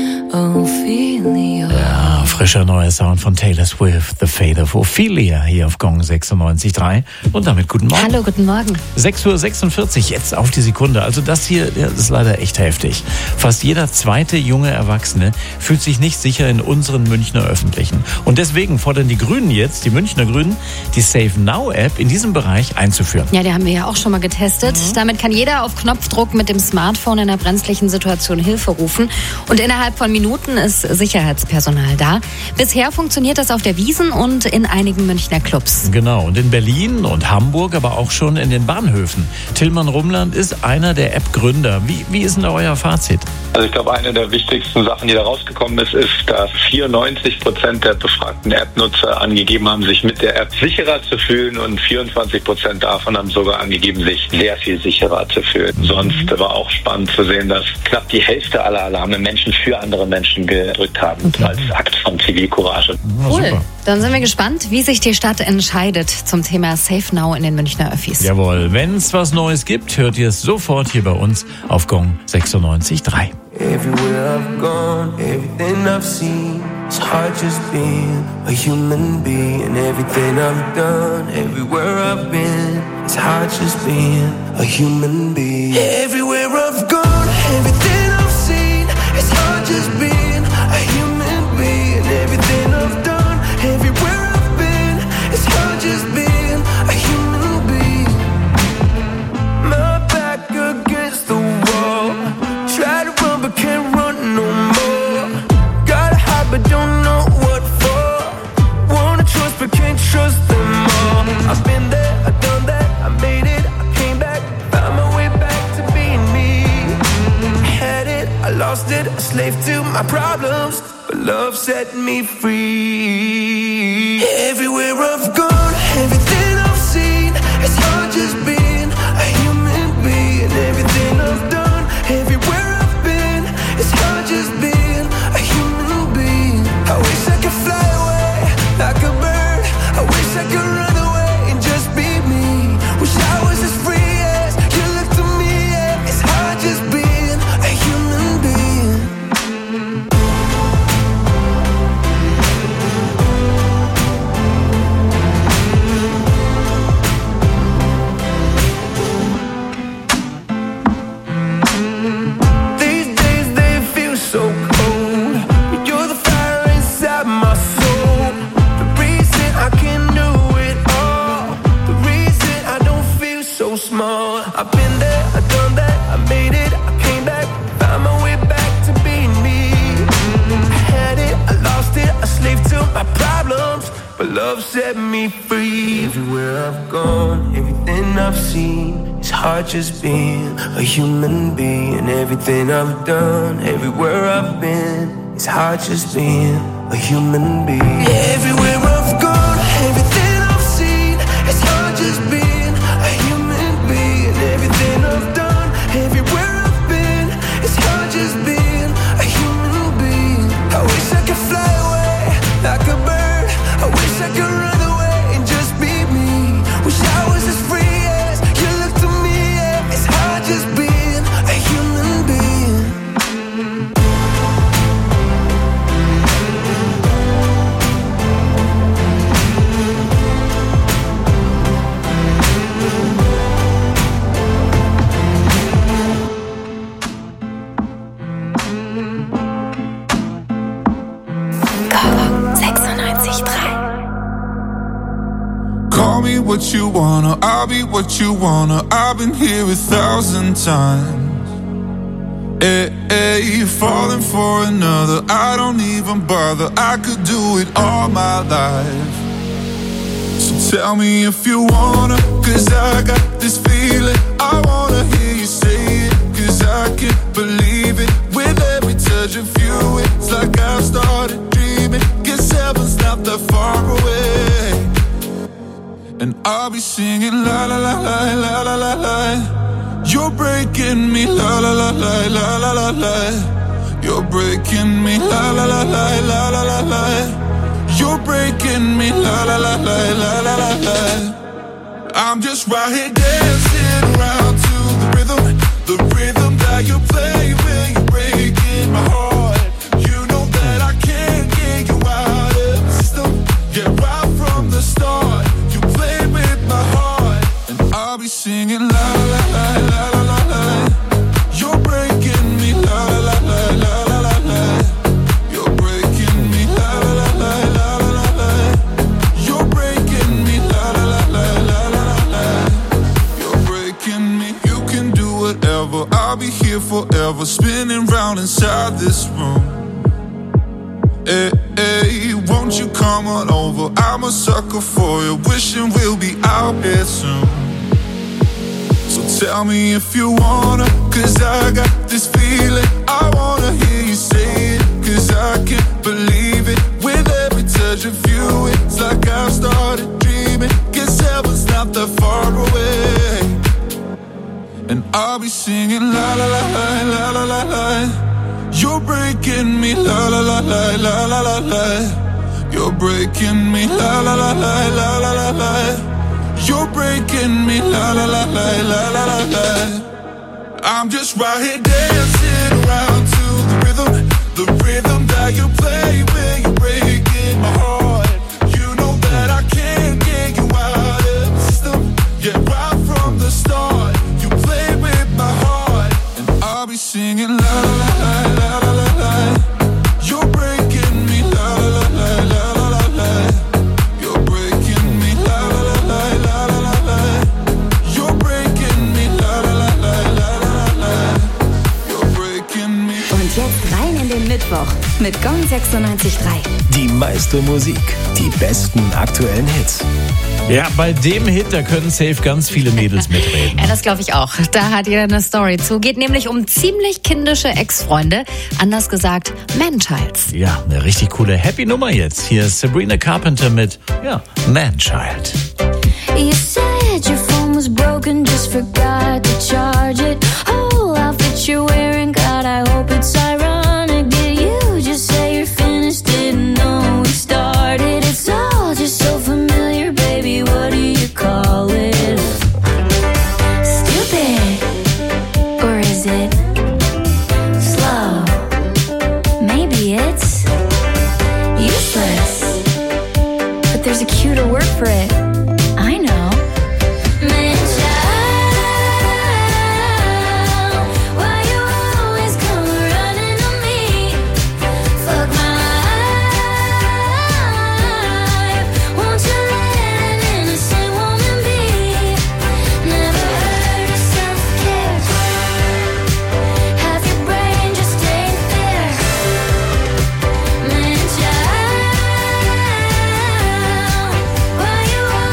Ophelia. Ja, frischer neuer Sound von Taylor Swift, The Fate of Ophelia, hier auf Gong sechsundneunzig Komma drei. Und damit guten Morgen. Hallo, guten Morgen. sechs Uhr sechsundvierzig, jetzt auf die Sekunde. Also das hier, ja, das ist leider echt heftig. Fast jeder zweite junge Erwachsene fühlt sich nicht sicher in unseren Münchner Öffentlichen. Und deswegen fordern die Grünen jetzt, die Münchner Grünen, die Safe Now App in diesem Bereich einzuführen. Ja, die haben wir ja auch schon mal getestet. Mhm. Damit kann jeder auf Knopfdruck mit dem Smartphone in einer brenzlichen Situation Hilfe rufen. Und innerhalb von Minuten ist Sicherheitspersonal da. Bisher funktioniert das auf der Wiesn und in einigen Münchner Clubs. Genau, und in Berlin und Hamburg, aber auch schon in den Bahnhöfen. Tillmann Rumland ist einer der App-Gründer. Wie, wie ist denn da euer Fazit? Also ich glaube, eine der wichtigsten Sachen, die da rausgekommen ist, ist, dass vierundneunzig Prozent der befragten App-Nutzer angegeben haben, sich mit der App sicherer zu fühlen, und vierundzwanzig Prozent davon haben sogar angegeben, sich sehr viel sicherer zu fühlen. Sonst war auch spannend zu sehen, dass knapp die Hälfte aller Alarme Menschen für andere Menschen gedrückt haben, okay, als Akt von Zivilcourage. Cool. Dann sind wir gespannt, wie sich die Stadt entscheidet zum Thema Safe Now in den Münchner Öffis. Jawohl, wenn es was Neues gibt, hört ihr es sofort hier bei uns auf Gong sechsundneunzig Komma drei. Everywhere I've gone, everything I've seen, it's hard just being a human being. Everything I've done, everywhere I've been, it's hard just being a human being. Everywhere I've gone, everything I've seen, it's hard just being a human being. Everything I've done, everywhere I've been, it's hard just being a human being. My back against the wall, try to run but can't run no more. Gotta hide but don't know what for. Wanna trust but can't trust them all. I've been there, I've done that, I made it, I came back, found my way back to being me. I had it, I lost it, a slave to my problems, but love set me free. Everywhere I've gone, everything I've seen, it's hard just being a human being. Everything I've done, everywhere I've been, it's hard just being a human being. I wish I could fly away like a bird. I wish I could run away and just be me. Wish I was as free as you look to me. Yeah, it's hard just being a human being. These days they feel so cold, but you're the fire inside my soul. The reason I can do it all, the reason I don't feel so small. I've been there, I've done that, I made it, I came back, found my way back to being me. I had it, I lost it, a slave to my problems, but love set me free. Everywhere I've gone, everything I've seen, it's hard just being a human being. Everything I've done, everywhere I've been, it's hard just being a human being. Everywhere I've gone, everything I've seen, it's hard just being a human being. Everything I've done, everywhere I've been, it's hard just being a human being. I wish I could fly away like a bird. I wish I could run away and just be me. Wish I was as free as you look to me. Yeah, it's hard just being a human being. what you wanna, I'll be what you wanna. I've been here a thousand times. Hey, hey, falling for another, I don't even bother. I could do it all my life. So tell me if you wanna, cause I got this feeling. I wanna hear you say it, cause I can't believe it. With every touch of you, it's like I've started dreaming. Guess heaven's not that far away. And I'll be singing la la la la la la la la. You're breaking me la la la la la la la la. You're breaking me la la la la la la la la. You're breaking me la la la la la la la la. I'm just right here dancing around to the rhythm, the rhythm that you play when you're breaking my heart. You know that I can't get you out of the system. Yeah, right from the start, you played with my heart, and I'll be singing la la la la la la la. You're breaking me la la la la la la la. You're breaking me la la la la la la la. You're breaking me la la la la la la la. You're breaking me. You can do whatever. I'll be here forever, spinning round inside this room. Hey, hey, won't you come on over? I'm a sucker for you, wishing we'll be out here soon. So tell me if you wanna, cause I got this feeling. I wanna hear you say it, cause I can't believe it. With every touch of you, it's like I've started dreaming. Guess heaven's not that far away. And I'll be singing la la la la la la la la. You're breaking me la la la la la la la la. You're breaking me la la la la la la la la. You're breaking me la la la la la la la la. I'm just right here dancing around to the rhythm, the rhythm that you play when you're breaking my heart. You know that I can't get you out of the system. Yeah, right from the start, you played with my heart, and I'll be singing la la la la la la la. You're breaking me la la la la la la la. You're breaking me la la la la la la la la. You're breaking me la la la la la la la. You're breaking me. Und jetzt rein in den Mittwoch mit Gong sechsundneunzig Komma drei. Die meiste Musik, die besten aktuellen Hits. Ja, bei dem Hit, da können safe ganz viele Mädels mitreden. Ja, das glaube ich auch. Da hat jeder eine Story zu. Geht nämlich um ziemlich kindische Ex-Freunde. Anders gesagt, Man-Childs. Ja, eine richtig coole Happy-Nummer jetzt. Hier ist Sabrina Carpenter mit, ja, Man-Child. You said your phone was broken, just forgot to charge it. Whole outfit you're wearing, God, I hope it's ironic. Did you just say you're finished? Didn't know we started. It's all just so familiar, baby. What do you call it? Stupid, or is it slow? Maybe it's useless, but there's a cuter word for it. I know. Why you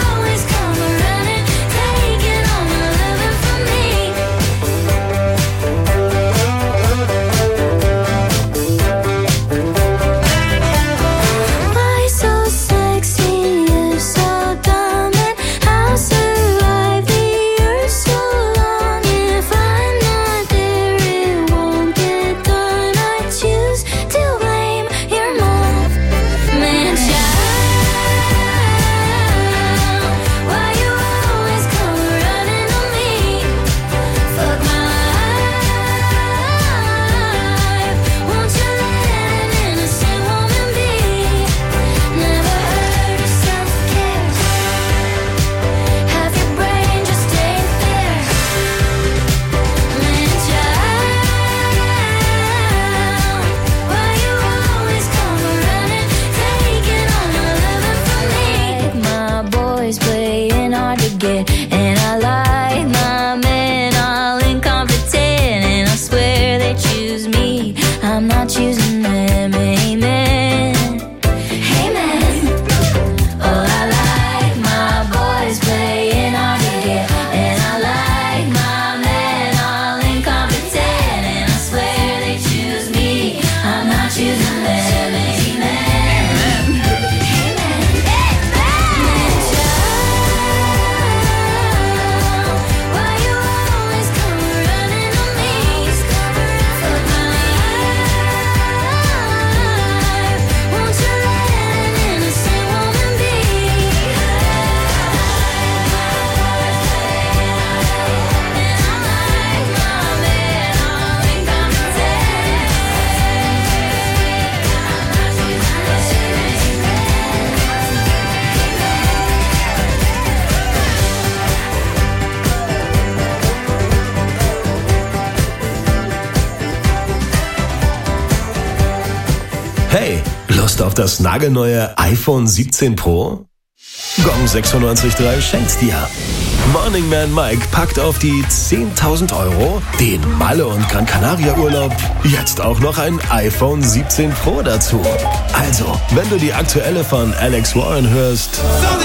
Hey, Lust auf das nagelneue iPhone siebzehn Pro? Gong sechsundneunzig Komma drei schenkt's dir. Morning Man Mike packt auf die zehntausend Euro den Malle und Gran Canaria Urlaub jetzt auch noch ein iPhone siebzehn Pro dazu. Also, wenn du die aktuelle von Alex Warren hörst,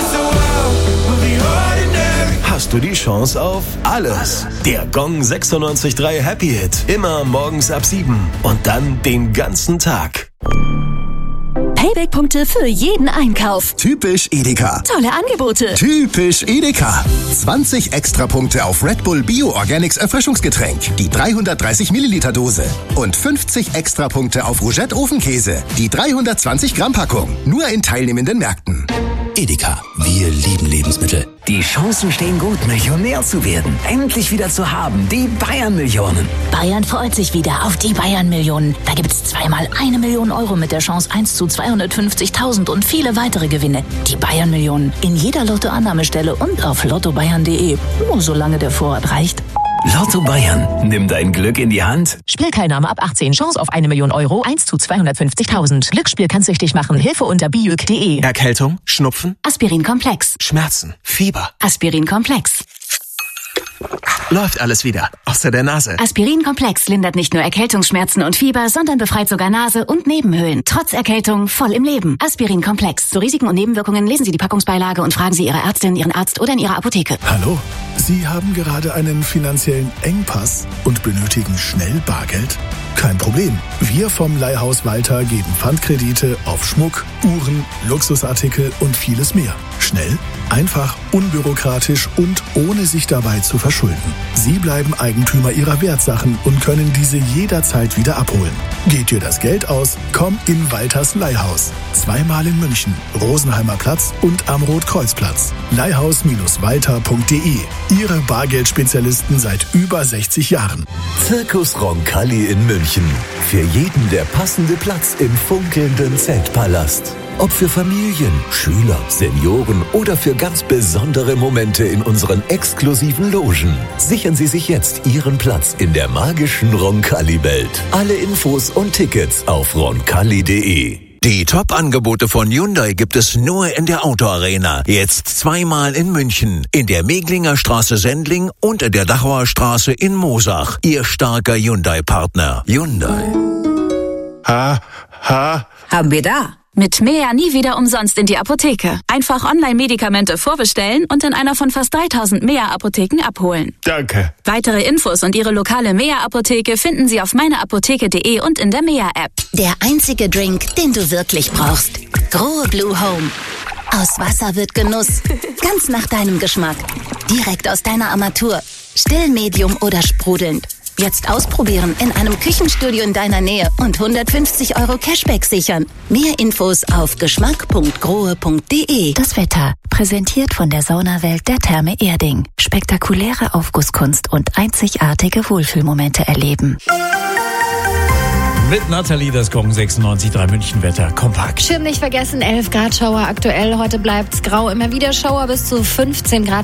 hast du die Chance auf alles. Der Gong sechsundneunzig Komma drei Happy Hit. Immer morgens ab sieben und dann den ganzen Tag. Payback-Punkte für jeden Einkauf. Typisch Edeka. Tolle Angebote. Typisch Edeka. zwanzig Extrapunkte auf Red Bull Bio Organics Erfrischungsgetränk, die dreihundertdreißig Milliliter Dose. Und fünfzig Extrapunkte auf Rougette Ofenkäse, die dreihundertzwanzig Gramm Packung. Nur in teilnehmenden Märkten. Edeka, wir lieben Lebensmittel. Die Chancen stehen gut, Millionär zu werden. Endlich wieder zu haben, die Bayern-Millionen. Bayern freut sich wieder auf die Bayern-Millionen. Da gibt's zweimal eine Million Euro mit der Chance eins zu zweihundertfünfzigtausend und viele weitere Gewinne. Die Bayern-Millionen in jeder Lottoannahmestelle und auf lotto bayern punkt de. Nur solange der Vorrat reicht. Lotto Bayern, nimm dein Glück in die Hand. Spielteilnahme ab achtzehn, Chance auf eine Million Euro, eins zu zweihundertfünfzigtausend. Glücksspiel kann süchtig machen, Hilfe unter bijuk punkt de. Erkältung, Schnupfen, Aspirin-Komplex. Schmerzen, Fieber. Aspirin-Komplex. Läuft alles wieder, außer der Nase. Aspirin-Komplex lindert nicht nur Erkältungsschmerzen und Fieber, sondern befreit sogar Nase und Nebenhöhlen. Trotz Erkältung voll im Leben. Aspirin-Komplex. Zu Risiken und Nebenwirkungen lesen Sie die Packungsbeilage und fragen Sie Ihre Ärztin, Ihren Arzt oder in Ihrer Apotheke. Hallo, Sie haben gerade einen finanziellen Engpass und benötigen schnell Bargeld? Kein Problem. Wir vom Leihhaus Walter geben Pfandkredite auf Schmuck, Uhren, Luxusartikel und vieles mehr. Schnell, einfach, unbürokratisch und ohne sich dabei zu verschulden. Sie bleiben Eigentümer Ihrer Wertsachen und können diese jederzeit wieder abholen. Geht dir das Geld aus? Komm in Walters Leihhaus. Zweimal in München, Rosenheimer Platz und am Rotkreuzplatz. leihhaus Walter punkt de. Ihre Bargeldspezialisten seit über sechzig Jahren. Circus Roncalli in München. Für jeden der passende Platz im funkelnden Zeltpalast. Ob für Familien, Schüler, Senioren oder für ganz besondere Momente in unseren exklusiven Logen. Sichern Sie sich jetzt Ihren Platz in der magischen Roncalli-Welt. Alle Infos und Tickets auf roncalli punkt de. Die Top-Angebote von Hyundai gibt es nur in der Autoarena. Jetzt zweimal in München, in der Meglinger Straße Sendling und in der Dachauer Straße in Moosach. Ihr starker Hyundai-Partner. Hyundai. Ha, ha. Haben wir da. Mit Mea nie wieder umsonst in die Apotheke. Einfach Online-Medikamente vorbestellen und in einer von fast dreitausend Mea-Apotheken abholen. Danke. Weitere Infos und Ihre lokale Mea-Apotheke finden Sie auf meineapotheke punkt de und in der Mea-App. Der einzige Drink, den du wirklich brauchst. Grohe Blue Home. Aus Wasser wird Genuss. Ganz nach deinem Geschmack. Direkt aus deiner Armatur. Still, Medium oder sprudelnd. Jetzt ausprobieren in einem Küchenstudio in deiner Nähe und hundertfünfzig Euro Cashback sichern. Mehr Infos auf geschmack punkt grohe punkt de. Das Wetter, präsentiert von der Saunawelt der Therme Erding. Spektakuläre Aufgusskunst und einzigartige Wohlfühlmomente erleben. Mit Nathalie, das Gong sechsundneunzig Komma drei München Wetter kompakt. Schirm nicht vergessen, elf Grad Schauer aktuell. Heute bleibt's grau, immer wieder Schauer bis zu fünfzehn Grad.